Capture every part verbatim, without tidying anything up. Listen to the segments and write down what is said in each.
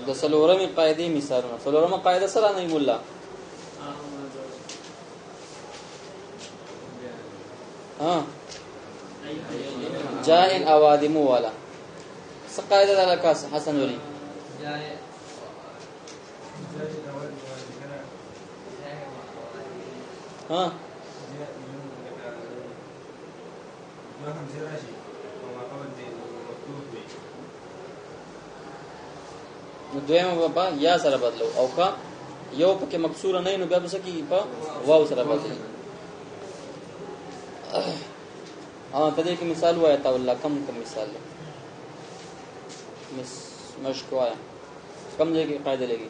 د څلورمې قاعدې مثالونه. څلورمه قاعده سره نه مولا ها جائن اوادم والا څه قاعده ده لکه حسن ولي ها نو دویمه بابا یا سره بدلو او کا یو پکې مکسوره نه نو بیا به سکی په واو سره بدلو. ها ته دې کې مثال وایي تا الله کم کم مثال مس مشکوایا کم ځای کې قاعده لګي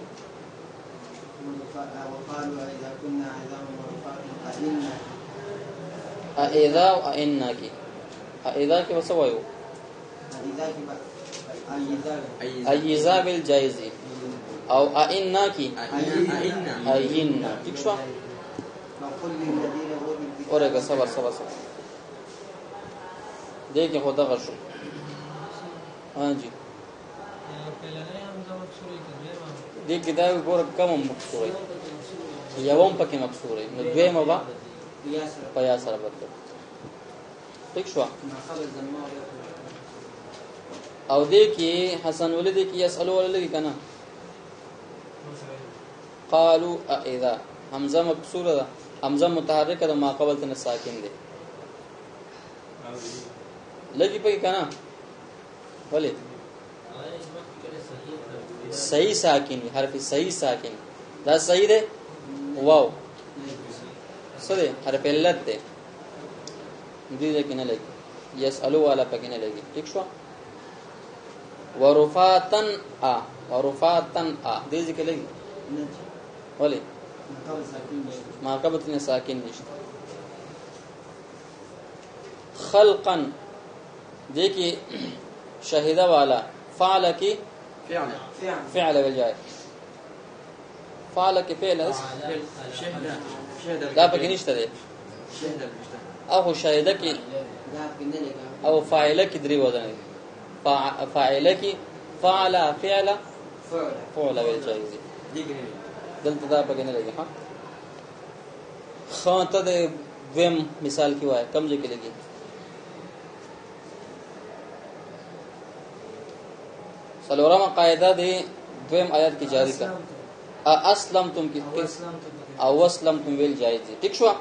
وقالوا اذا كنا عظاما ورفاتا ائنا اذا وان کی اذا کې وسوایو اذا کې ایذا بالجائز او ائنا کی ائنا ٹھیک شو اورګه صبر صبر صبر دیکھیں خدا غشو ہاں جی دیکھ دا ګور کم مکسوري یوم پکې مکسوري نو دویمه با پیا سره بدل ٹھیک شو او دیکھیں حسن ولید کی یسالو ولید کنا قالوا اذا حمزه مکسوره ده حمزه متحرکه ده ما قبل تن ساکن ده لګي پکې کنا ولې صحیح ساکن حرف صحیح ساکن دا صحیح ده واو سره حرف علت ده دې کې نه لګي يسالو والا پکې نه لګي ٹھیک شو ورفاتن ا ورفاتن ا دې ځکه لګي ولې ما قبل تن ساکن نشته خلقا دیکھیے شاہدہ والا فعل کی فعل فعل بالجائے فعل کی فعل شهد شهد لا پکې نشته ده شهد او شاهده کی او فاعل کی درې وزن فاعل کی فعل فعل فعل بالجائے دلته دا پکې نه لګي ها خاطه د ویم مثال کی وای کم ځای کې لګي سلورمه قاعده دی دویم آیات کی جاری کا اسلمتم کی او اسلمتم ویل جایز دی ٹھیک شو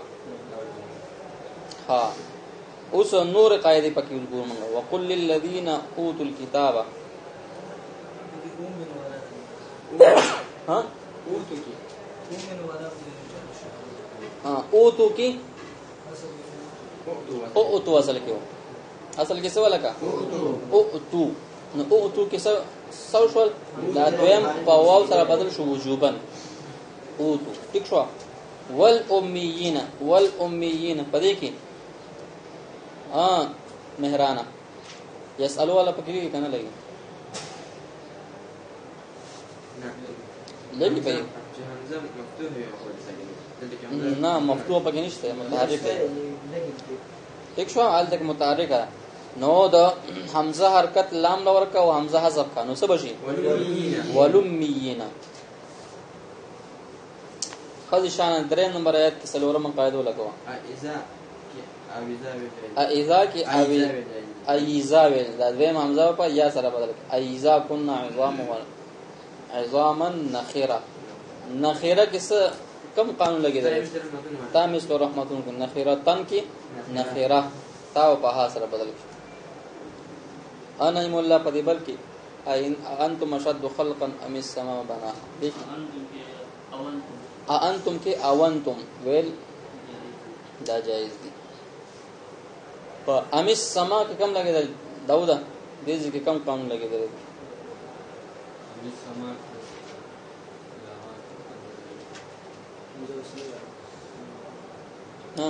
ها اوس نور قاعده پکې وګورم وقل للذین اوتوا الكتاب ها اوتو کی ها اوتو کی اوتو او اوتو اصل کې اصل کې څه ولکا او اوتو نو او اوتو کې څه سوشل دا دویم په واو سره بدل شو وجوبن اوتو ٹھیک شو والامیین والامیین پدې کې ها مهرانا یسالو والا پکې کې کنه لګي لګي په حمزه مفتوح ہے اور ساکن نه مفتوح پکې نشته متحرک دی ٹھیک شو حال تک متحرک ہے نو د حمزه حرکت لام لور کا او حمزه حذف کا نو څه بشي ولمیین خذ شان درې نمبر آیت کې سلورم قاعده لګوا اذا کی اویزا اذا کی اوی ایزا ویل دا دویم حمزه په یا سره بدل ایزا کنا عظام و عظاما نخره نخره کې څه کم قانون لګیدل تا مثل رحمتون کو نخره تن کې نخره تا په ها سره بدل کی انا مولا پدی بلکی انتم اشد خلقا ام السماء بناها انتم کې اونتم ویل دا جایز دي په ام السماء کې کم لګیدل داوود دې ځکه کم قانون لګیدل ام السماء ها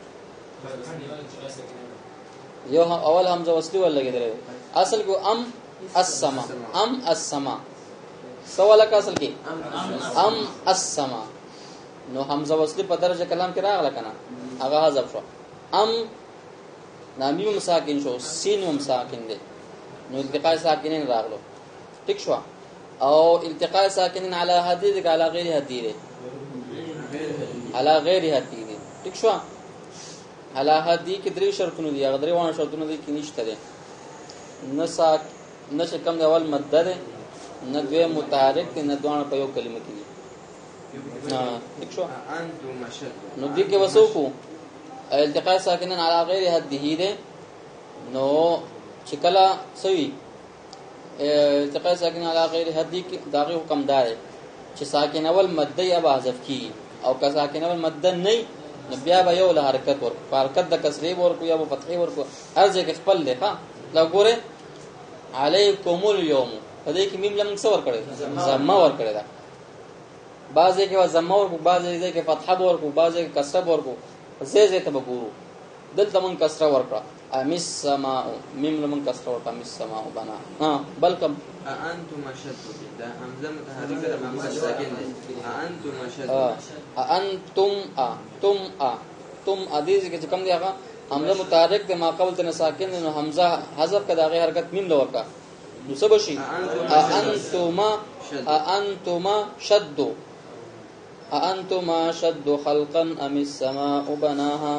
یو اول حمزه وصلی ول لګیدل اصل کو ام السما ام السما سوال کا اصل کی ام السما نو حمزه وصلی په درجه کلام کې راغله کنه هغه حذف شو ام نامی مساکن شو سین مساکن دي نو التقاء ساکنین راغلو ٹھیک شو او التقاء ساکنین علی حدی دی علی غیر حدی دی علی غیر حدی دی ٹھیک شو علی حدی کې درې شرطونه دي هغه درې وانه شرطونه دي کې نشته دي نه ساک نه چې کوم دی اول مد ده نه دوی متحرک دي نه دوه په یو کلمه کې دي ها ٹھیک شو انتم اشد نو دې کې وسوکو التقاء ساکنین علی غیر حدی دی نو چې کله سوي التقاء ساکن علی غیر حدی کې داغه حکم دار چې ساکن اول مد یا حذف کی او که ساکن اول مد نه نو بیا به یو له حرکت ور حرکت د کسری ور کو یا په فتحي ور کو هر ځای کې خپل دی ها دا ګوره علیکم اليوم په دې کې میم لم څور کړي زما ور کړی دا بعضې کې زما ور کو بعضې کې فتحه ور کو بعضې کې کسره ور کو زې زې ته وګورو دلته من کسره ور کړه امس سماء میم لمن کسره ور امس سماء بنا ها بلکم انتم اشد دا همزه متحرکه ده همزه ساکن ده انتم اشد انتم ا تم ا تم ادیز کې کوم دی هغه حمزه متحرک ده ما قبل تن ساکن نو حمزه حذف کړه هغه حرکت میم لور کا نو څه بشي انتما انتما شد انتما شد خلقا ام السماء بناها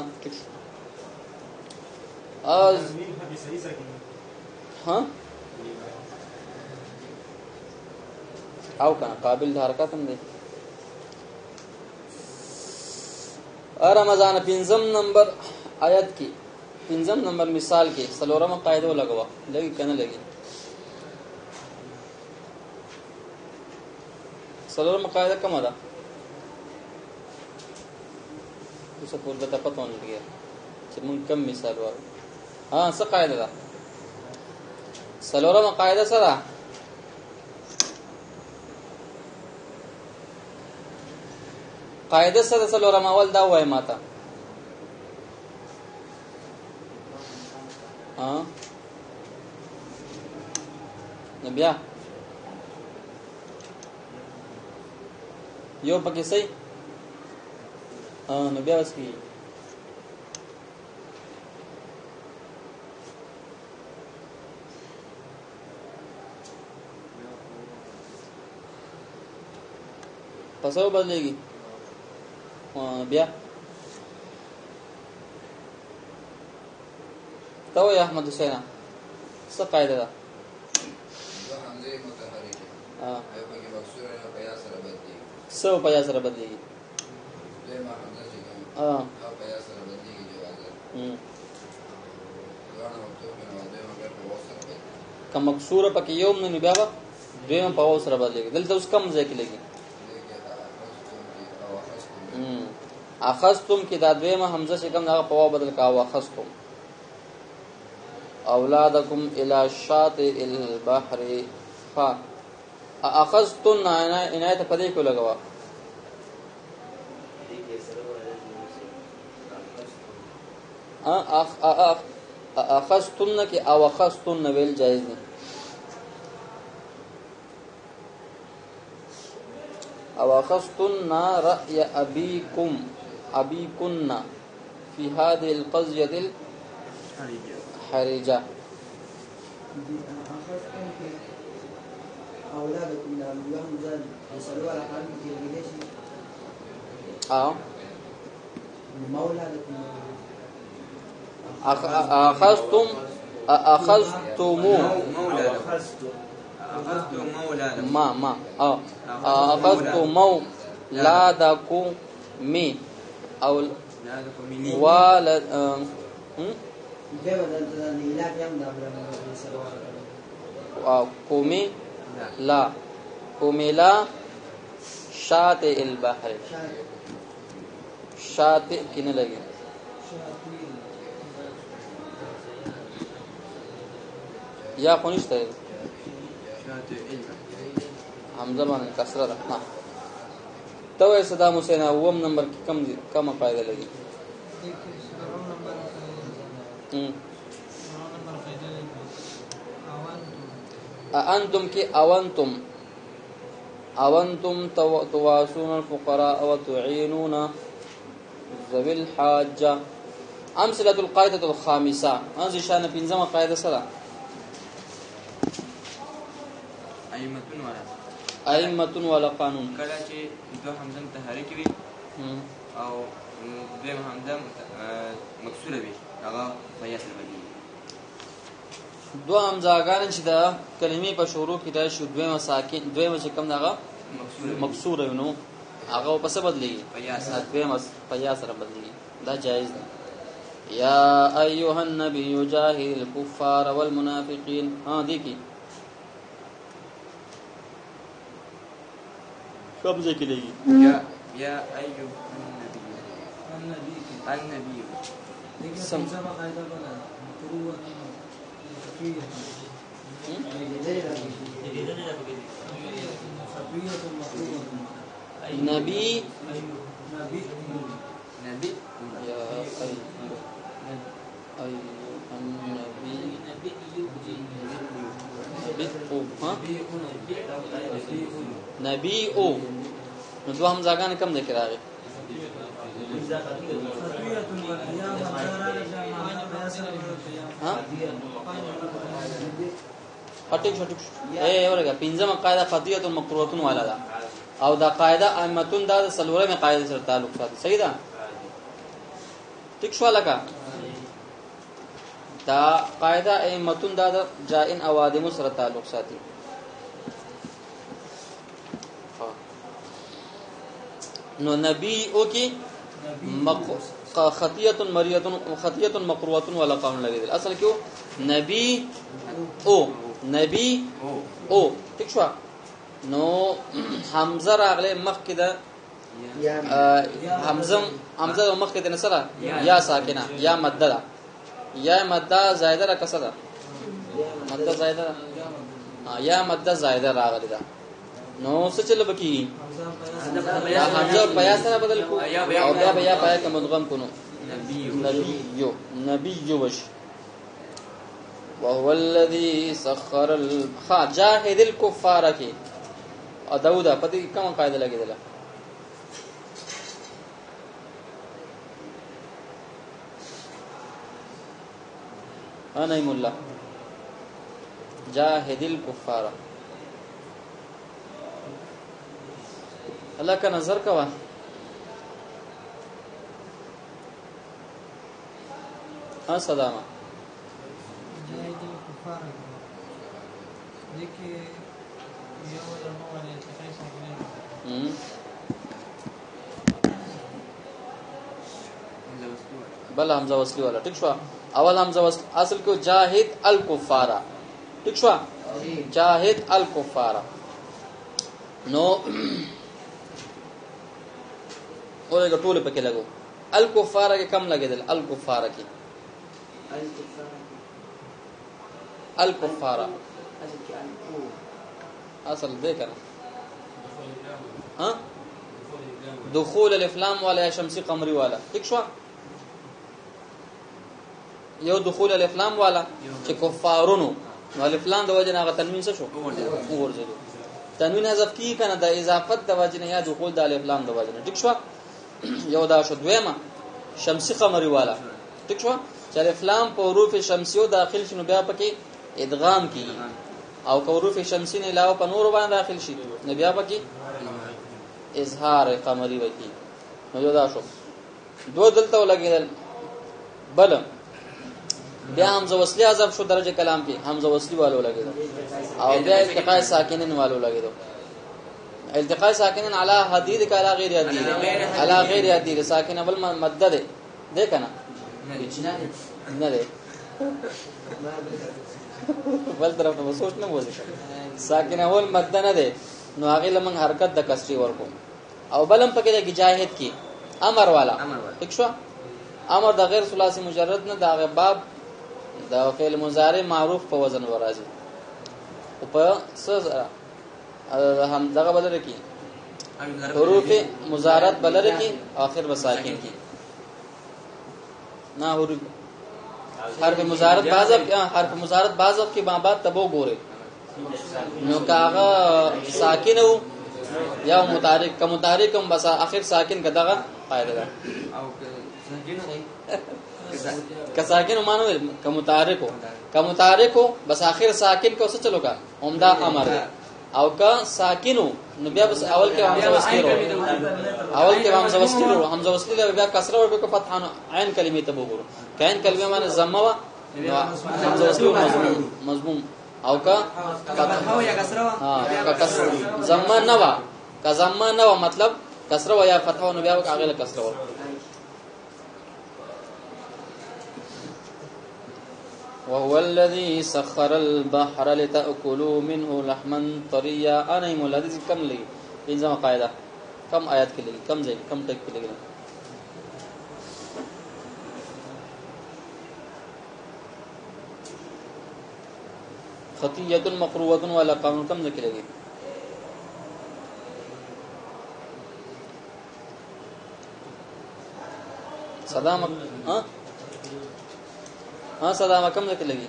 از ها او کنه قابل د حرکت هم دی رمضان پنځم نمبر آیت کې پنځم نمبر مثال کې سلورمه قاعده لګوا لګي کنه لګي سلورمه قاعده کومه ده څه په دته پته نه لګي چې مونږ کم مثال وایو ها څه قاعده ده سلورمه قاعده سره قاعده سره سلورمه اول دا وای ماته ها نبیا یو پکې صحیح ها نبیا وسکی پسو بدلېږي بیا ته وای احمد حسین څه قاعده ده دو حمزه متحرکه ها ایو پکې مکسوره یا قیاس سره بدلېږي څه په یا سره بدلېږي دویمه حمزه چې کوم ها او قیاس سره بدلېږي جوازه هم دوانه مکتوب نه دویمه په واو سره بدلېږي که مکسوره پکې یو نه بیا به دویم په واو سره بدلېږي دلته اوس کم ځای کې لګي اخذتم کې دا دویمه حمزه چې کوم هغه په واو بدل کا واخذتم اولادکم الى شاطئ البحر ف اخذتم عنایت په دې کې لګوا اخ اخ اخذتم کې او اخذتم ویل جایز نه او اخذتن رأي ابيكم ابيكن في هذه القضيه الحرجه اولادكم لهم لهم زاد يسالوا على حالهم في ليش اه مولادكم اخذتم اخذتم اخذتم مولادكم ما ما اه اخذتم مولادكم مي او والد هم ده بدل الى كم ده او قومي لا قومي لا شاطئ البحر شاطئ کینه لګي یا خونشته حمزه باندې کسره ده ها تو صدام حسین اوم نمبر کې کم کم قاعده لګي هم انتم کې اونتم اونتم تواسون الفقراء وتعينون ذوي الحاجه امثله القاعده الخامسه هذه شان پنځمه قاعده سره ائمتون ولا ائمه ولا قانون کله چې دو حمزه متحرک وي او دویم حمزه مکسوره وي هغه فیا سره بدلی دو حمزاګان چې دا کلمې په شروع کې دا شو دویمه ساکن دویمه چې کوم دغه مکسوره نو هغه په څه بدلی فیا سره دویمه فیا سره بدلی دا جایز ده یا ایها النبی جاهد الكفار والمنافقین ها دي کی کب ذکر لګي یا یا ایو النبی النبی النبی سم سم قاعده بنا قوه نبی نبی نبی یا ایها النبی نبی او ها نبی او نو دوه حمزاګان کم ذکر راغی ها اټیک شټیک اے اورګه پنځمه قاعده خطیه مقروءه والا ده او دا قاعده ائمتون دا سلوره می قاعده سره تعلق ساتي صحیح ده ټیک شو لکه دا قاعده ائمتون دا جائن اوادم سره تعلق ساتي نو نبی او کی خطیه مریه خطیه مقروءه ولا قانون لګیدل اصل کې نبی او نبی او ٹھیک شو نو حمزه راغله مخ کې دا حمزه حمزه مخ کې د نصره یا ساکنه یا مدده یا مدده زائده را کسره مدده زائده یا مدده زائده راغلی دا نو څه چل بکی حمزه بیا سره بدل کو او بیا بیا پای کوم مدغم کونو نبی یو نبی یو وش وهو الذي سخر الجاهد الكفار کی او داوود پتی کوم قاعده لګیدل انا مولا جاهد الكفار الله کا نظر کوا ها صدامه جاهد الكفار لیکي یو ورنو باندې څه څنګه بل حمزه وصلی والا ٹھیک شو اول حمزه وصل اصل کو جاهد الكفار ٹھیک شو جاهد الكفار نو اورګه ټول پکې لګو الکفار کې کم لګیدل الکفار کې الکفار اصل دې کنه ها دخول الافلام والا شمسی قمری والا ٹھیک شو یو دخول الافلام والا چې کفارونو نو الافلام د وجه نه غ تنوین څه شو ورځو تنوین حذف کی کنه د اضافت د وجه نه یا دخول د الافلام د وجه نه ٹھیک شو یو دا شو دویمه شمسی قمری والا ٹھیک شو چې الافلام په حروف شمسیو داخل شنو بیا پکې ادغام کی او که حروف شمسی نه علاوه په نور باندې داخل شي نو بیا پکې اظهار قمری وکي نو یو دا شو دو دلته ولګیدل بل بیا حمزه وصلی حذف شو درجه کلام کې حمزه وصلی والو لګیدل او بیا التقاء ساکنین والو لګیدل التقاء ساکنین علی حدید کا علی غیر حدید علی غیر حدید ساکن اول مد ده ده کنه نه ده بل طرف ته سوچ نه وځي ساکن اول مد نه ده نو هغه لمن حرکت د کسری ورکو او بلم پکې د جاهد کی امر والا ٹھیک شو امر د غیر ثلاثی مجرد نه د باب د فعل مضارع معروف په وزن ورازي او په سره هم دغه بدل کی حروف مضارعت بلره کی اخر وساکن کی نہ حروف حرف مضارعت بعض حرف مضارعت بعض کی مابعد تبو ګوره نو کاغه ساکن او یا متحرک کا متحرک هم بس اخر ساکن کا دغه قاعده ده او ساکن نه کا ساکن مانو کا متحرک ہو کا متحرک ہو بس اخر ساکن کو څه چلو کا عمدہ امر او کا ساکنو نو بیا بس اول کې حمزه وسکیرو اول کې حمزه وسکیرو حمزه وسکیرو بیا کسره ورکو فتحه عین کلمې ته وګورو کین کلمه معنی زمه وا حمزه وسکیرو مضموم مضموم او کا فتحه یا کسره ها کا کسره زمه نه وا کا زمه نه وا مطلب کسره وا یا فتحه نو بیا هغه له کسره ورکو وهو الذي سخر البحر لتأكلوا منه لحما طريا انا مولد کم لګي انځه قاعده کم آیات کې لګي کم ځای کم ټک کې لګي خطیه مقروه ولا قانون کم ځای کې لګي صدام ها ها صدا ما کم ځکه لګي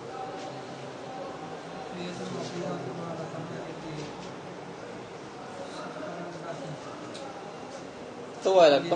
تو والا کم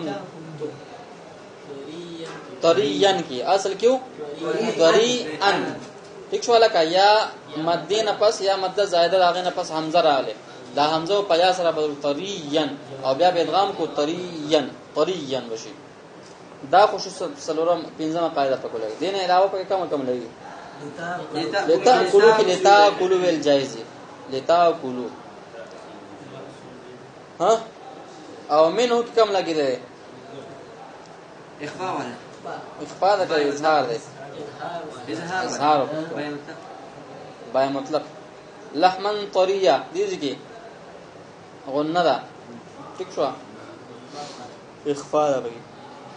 طریان کی اصل کیوں طریان ٹھیک شو والا کا یا مدین پس یا مد زائده داغه نه پس حمزه رااله دا حمزه په یا سره بدل طریان او بیا به ادغام کو طریان طریان وشي دا خصوص سلورم پنځمه قاعده پکې لګي دین علاوه پکې کم کم لګي لتا کولو کې لتا کولو ویل جایز لتا کولو ها او منو کې کم لګي ده اخفاء ولا اخفاء ده اظهار ده اظهار بای مطلق لحمن طريه دي ځکه غنه ده ٹھیک شو اخفاء ده بګي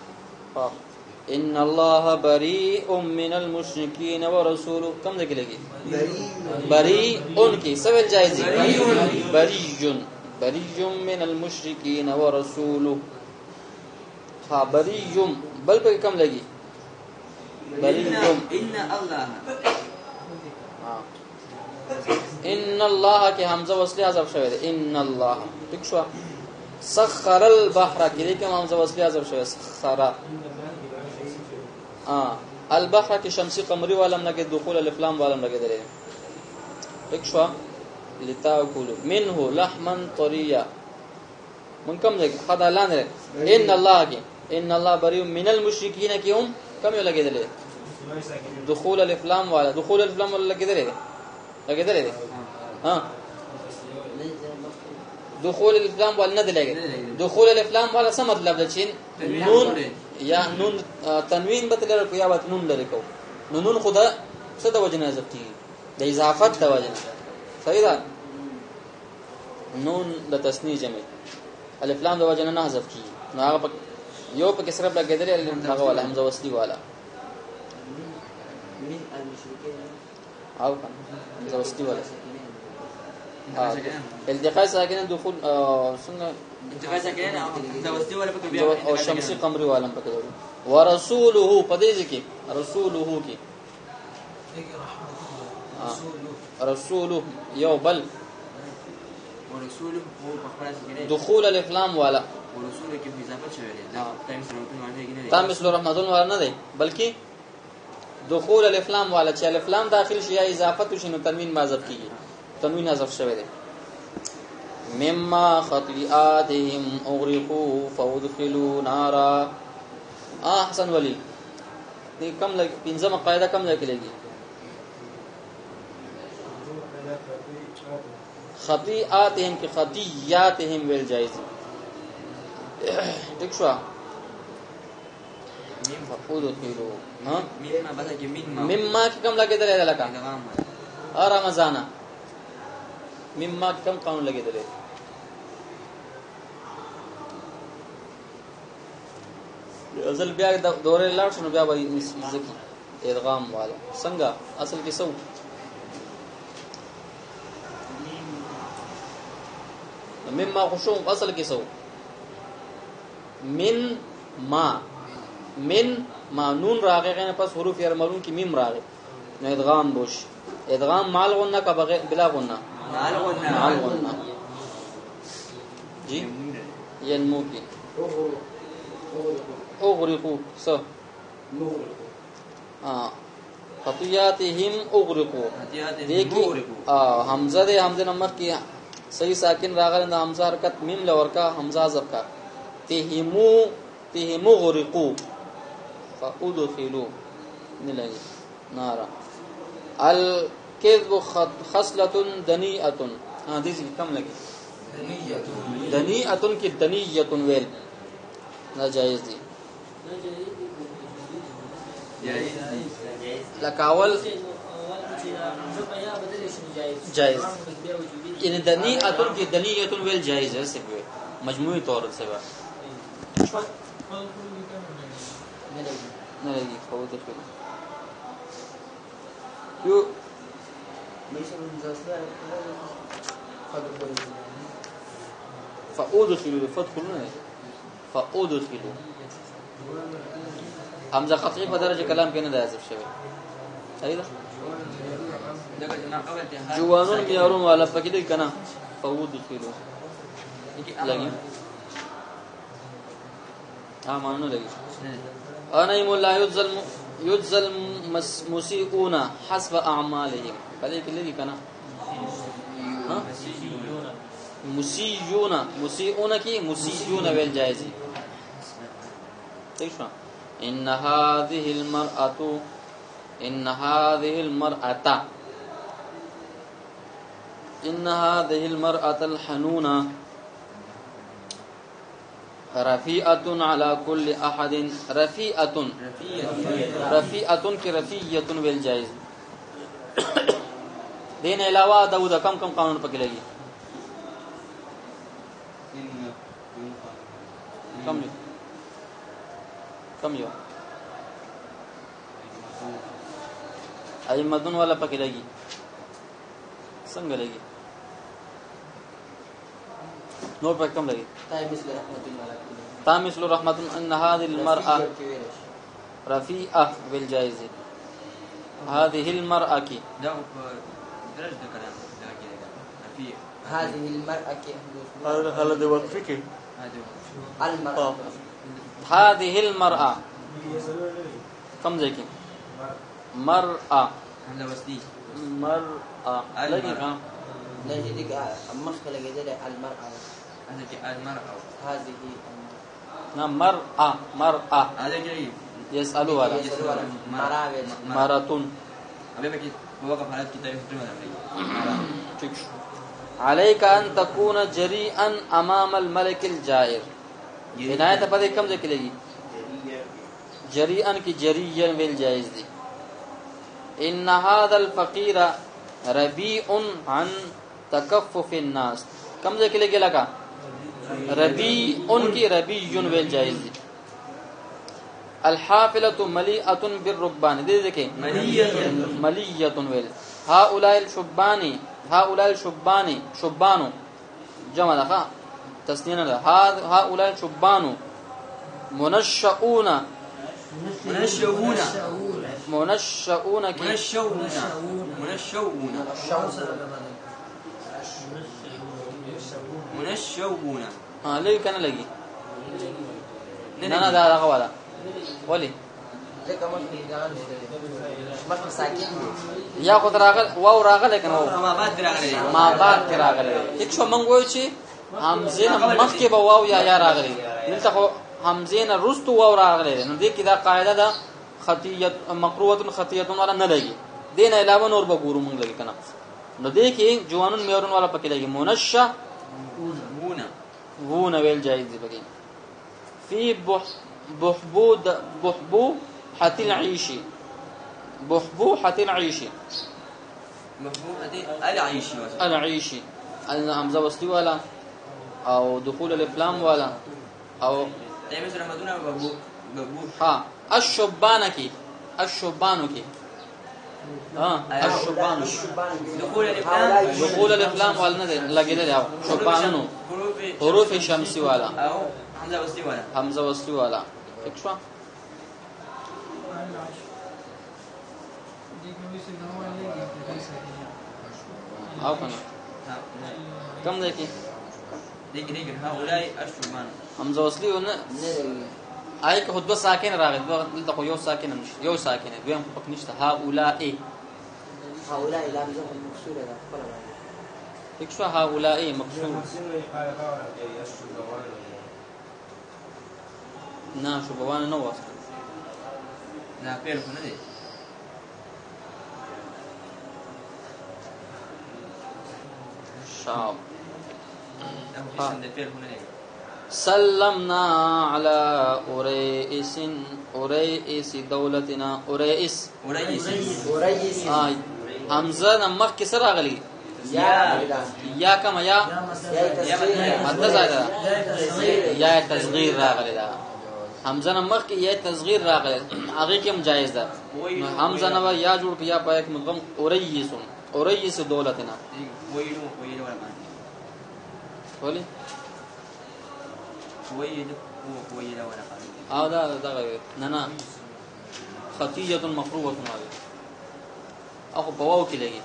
ان الله بريء من المشركين ورسوله كم ذکر لگی بريء ان کی سوال جائز بريء بريء من المشركين ورسوله ها بريء بل پہ کم لگی بريء ان الله ان الله کی حمزه وصلی حذف شوی ده ان الله ٹھیک شو سخر البحر کې کوم حمزه وصلی حذف شوی سخر اه البحر کې شمسي قمري والم نه کې دخول الافلام والم لګې درې یک شو لتاكلوا منه لحما طريا من کم ځای خدای اعلان ان الله کې ان الله بريء من المشركين کې هم کم یو لګې درې دخول الافلام والا دخول الافلام والا لګې درې لګې درې ها دخول الافلام والا نه لګې دخول الافلام والا څه مطلب ده چې نون یا نون تنوین به تلره کو یا به نون لري کو نو نون خدا څه د وجنه حذف کی د اضافت د وجنه صحیح ده نون د تسنیه جمع الف لام د وجنه نه حذف کی نو هغه یو په کسره بل کېدل هغه ولا حمزه وصلی والا من المشركين او حمزه وصلی والا التقاء ساکنه دخول څنګه انتقال ساکنه دا وستي ولا پکې بیا او شمسي قمري والم پکې ورسوله پدې ځکه رسوله کې رسوله یو بل ورسوله هو په خلاص کې دخول الافلام والا ورسوله کې اضافه شوی دی دا تایم سره په معنی کې نه دی تام مثل رحمتون والا نه دی بلکې دخول الافلام والا چې الافلام داخل شي یا اضافه شي نو تنوین معذف کیږي تنوین حذف شوی دی مما خطیئاتهم اغرقوا فادخلوا نارا احسن ولی دې کم لګ پنځمه قاعده کم لګ لګي خطیئاتهم کی خطیئاتهم ویل جایز ٹھیک شو فادخلوا ها مما بس کې مما مما کی کم لګیدل لکه ا رمضان مما کم قانون لګیدل ازل بیا د دوره لاړ شنو بیا به زکی ادغام والا څنګه اصل کې سو مما خشوع اصل کې سو من ما من ما نون راغی غنه پس حروف یرملون کې میم راغی نو ادغام بوش ادغام مال غنه کا بغیر بلا غنه مال غنه مال غنه جی ینمو کی اغرقوا سو اه خطياتهم اغرقوا دیکھی حمزه دے حمزه نمبر کی صحیح ساکن راغل دا حمزه حرکت میم لورکا حمزه حذف کا تهمو تهمو غرقوا فادخلوا نلگی نارا الكذب خصلة دنيئة ہاں دیسی کم لگی دنیئة کی دنیئة ویل ناجائز دی لکاول جائز یعنی دنیئة کی دنیئة ویل جائز ہے صرف مجموعی طور سے بات نہ لگی خود پھر کیوں فأدخلوا فادخلوا فأدخلوا حمزه قطعی په درجه کلام کې نه دی حذف شوی صحیح ده جوانون میارون والا پکې دی کنه فأدخلوا لګي ها مانو لګي انا يم لا يذل يذل مسيئون حسب اعمالهم بلې کې لګي کنه ها مسيئون مسيئون کی مسيئون ویل جائز صحیح شو ان هذه المرأة ان هذه المرأة ان هذه المرأة الحنونة رفيئة على كل احد رفيئة رفيئة کی رفيئة ویل جائز دین علاوہ داود کم کم قانون پکې لګي کم یو کم یو ای مدن والا پکې لګي څنګه لګي نور پکې کم لګي تامثل رحمت ان هذه المرأة رفيئة بالجائز هذه المرأة کی درج د کلام رفيئة هذه المرأة کی هذا هل د وقفه کی المرأة هذه المرأة کم ځای کې مرأة حمزه وسطی مرأة لګي ها لږه دې مخکې لګېدل المرأة هذه کې المرأة هذه نا مرأة مرأة هذا کې يسألوا ولا مراوي مراتون ابه کې وقف حالت کې تعریف ترمه ٹھیک عليك ان تكون جريئا امام الملك الجائر عنایت په دې کم ځکه لګي جريئا کی جريئا ویل جائز دي ان هذا الفقير ربيع عن تكفف الناس کم ځکه لګي لگا ربيع کی ربيع ویل جائز دي الحافله مليئه بالربان دې ځکه مليئه مليئه ویل هؤلاء الشبان هؤلاء الشبان شبانو جمع ده تسنين ده هؤلاء الشبان منشؤون منشؤون منشؤون کی منشؤون منشؤون منشؤون ها لګي کنه لګي نه نه دا هغه والا ولي لکه مخکې ځان مخکې ساکن یا خو راغل واو راغل کنه ما بعد راغلی ما بعد راغل یک شو مونږ وایو چې حمزه مخکې به واو یا یا راغلی دلته خو حمزه نه رستو واو راغلی نو دې کې دا قاعده ده خطیه مقروءه خطیه ولا نه لګي دین علاوه نور به ګورو مونږ لګي کنه نو دې کې جوانون میورون والا پکې لګي منشا وونه وونه ویل جایز دی بګي فی بحبود بحبو حتی العيشي بحبو حتی العيشي مفهوم ادي العيشي العيشي الهمزه وصلي ولا او دخول الافلام ولا او اي مثلا مدونه بابو بابو ها الشبان کی الشبان کی ها الشبان دخول الافلام دخول الافلام ولا نه لګیدل او شبانونو حروف شمسی والا او حمزه وصلي ولا حمزه وصلي والا اكشوا او کنه کم دی کی دیکھ دیکھ هؤلاء الشبان حمزه وصلي ونه آی که خطبه ساکن راغلی دلته خو یو ساکن نشته یو ساکن دویم پک نشته هؤلاء هؤلاء لامزه مكسوره ده خپل اكشوا هؤلاء مكسور نه شو بوانه نو واسطه لا فعل خو نه دی شاب دا خو اسم د فعل خو نه دی سلمنا على أريئس أريئس دولتنا أريئس ورئيس وريس آه حمزة نمخ كسر أغلي يا يا كما يا يا تصغير مدة زائدة يا تصغير راغلي دا حمزة نمخ کی يا تصغير راغلي هغه کوم جائز ده حمزة نو يا جوړ کیا پای کې مدغم أريئس أريئس دولتنا ويلو ويلو ولا معنى ولي ويلو هو ويلو ولا قال او دا دا نه نه خطیه مفروضه هذه اخو بواو کې لګي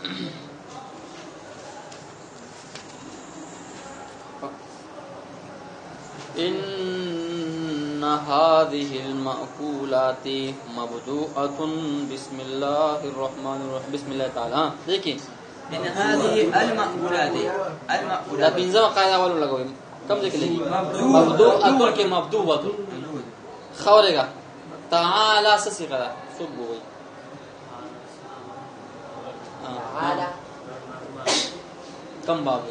ان هذه المأكولات مبدوءة بسم الله الرحمن الرحيم بسم الله تعالى देखिए ان هذه المأكولات دا المأكولات پنځمه قاعده ولو لګوي کم ځکه لګي مبدوءة کې مبدوءة خورېګا تعالى سسيغه ده څوک وایي تعالى کم باب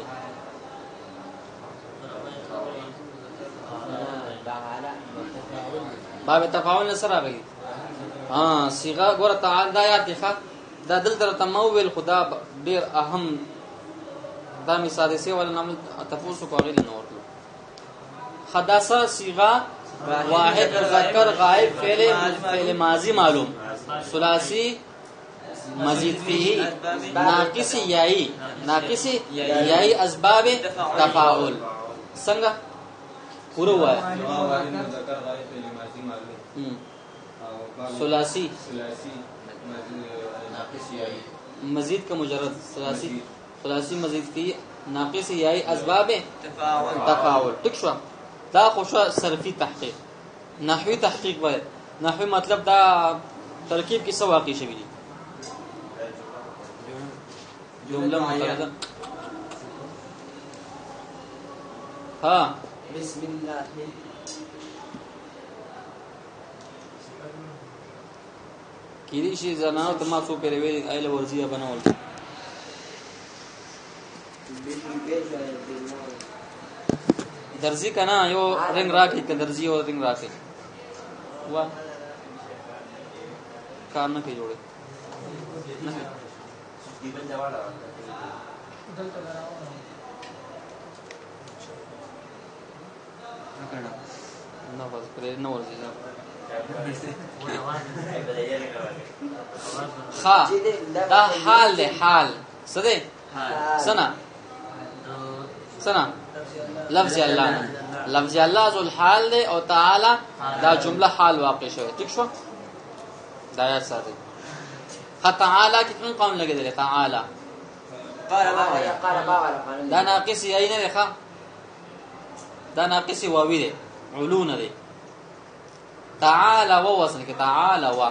تعالى باب تفاعل سره راغلی ها صيغه ګور تعال دا یاد ښه دا دل تر تمویل خدا ډیر اهم دا می سادسه ولا نام تفوسو کوغیل نو ورته خداسه صيغه واحد مذکر غائب فعل فعل ماضی معلوم ثلاثی مزید فيه ناقص یائی ناقص یائی اسباب تفاعل څنګه پورا وای مذکر غائب فعل ماضی معلوم ثلاثی ثلاثی ناقص یائی مزید کا مجرد ثلاثی ثلاثی مزید فيه ناقص یائی اسباب تفاعل تفاعل ټیک شو دا خو شو صرفي تحقیق نحوی تحقیق وای نحوی مطلب دا ترکیب کې څه واقع شوی دي جمله مفرده ها بسم الله کیدی شي زنانو ته ما څو پیری ویل ایله ورزیه بنول درزی کنا یو رنگ راکې ک درزی او رنگ راکې وا کار نه کوي جوړه نه بس پرې نه ورځي خا دا حال له حال سده سنا سنا لفظ الله نه لفظ الله ذو الحال له او تعالی دا جمله حال واقع شوی ٹھیک شو دا یا ساده خ تعالی کتن قوم لګیدل تعالی قال ما قال قال دا ناقص یی نه ښه دا ناقص واوی دی علون دی تعالی و وصل کې تعالی و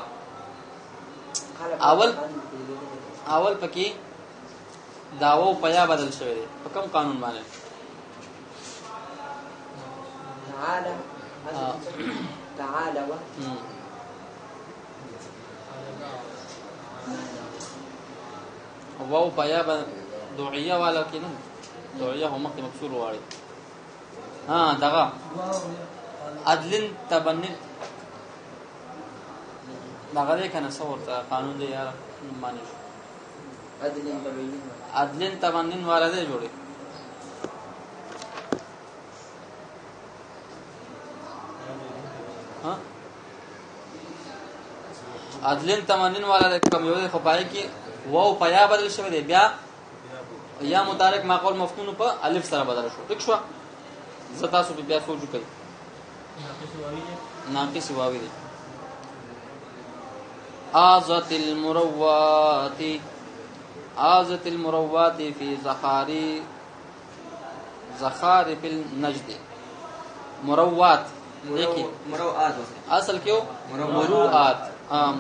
اول اول پکې داو پیا بدل شوی دی په کوم قانون باندې تعالى تعالى و واو پیا دعیه والا کې نه دعیه هم مکسور واري ها دغه عدل تبنن دغه کنه څورته قانون دی یار معنی عدل تبنن عدل تبنن والا دی جوړي ها عدل تبنن والا کوم یو خو پای کې واو پیا بدل شوی دی بیا یا متعلق معقول مفتون په الف سره بدل شو ٹھیک شو زتا سو بیا سوچ کوي ناقص واوی دی آزت المروات آزت المروات فی زخاری زخارف النجد مروات देखिए مروءات اصل کیو مروءات. مروءات عام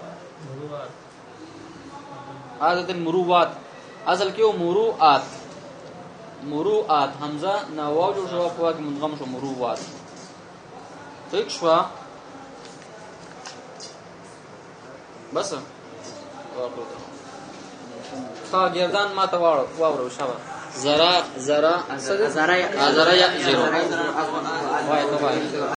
عادت المروءات اصل کیو مروءات مروءات حمزه نواو جو شو په کې مدغم شو مروءات ٹھیک شو بس خا گردان ما ته واړو واورو شابه زرا زرا زرا زرا زرا زرا وای ته وای